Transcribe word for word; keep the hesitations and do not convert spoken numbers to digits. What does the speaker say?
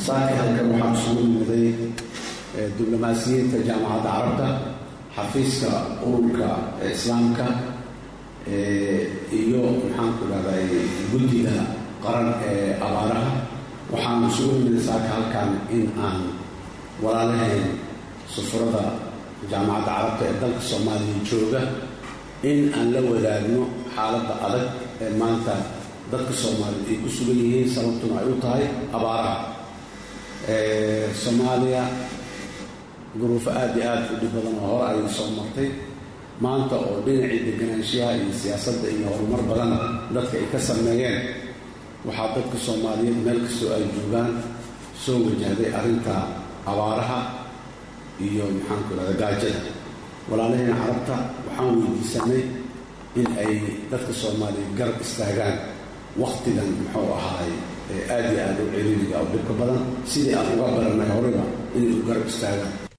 saaka halkan waxaan isugu nimaday diblomaasiyiinta jaamacadda carabta, xafiiska ururka islaamka iyo maxaan ku dhahday guddiga qaran ee abaaraha. waxaan isugu nimaday saaka halkan in aan walaalahayn sufurada jaamacadda carabta ee dalka Soomaaliya jooga in aan la wadaagno xaaladda adag ee maanta dadka Soomaaliyeed ay ku sugan yihiin, sababtuna ay u tahay abaaraha. Soomaaliya duruufo aad iyo aad u dhib badan oo hore ay soo martay, maanta oo dhinacii deganaanshiyaha iyo siyaasadda iyo horumar badan dadka ay ka sameeyeen, waxaa dadka Soomaaliyeed meel kastoo ay joogaan soo wajahday arrinta abaaraha iyo maxaan ku dhahdaa gaajada. walaalahayna carabta waxaan weydiisanay in ay dadka Soomaaliyeed garab istaagaan waqtigan muxuu ahaay aad iyo aad u ciriiriga oo dhibka badan sidii aan uga baranay horeba inay u garab istaagaan.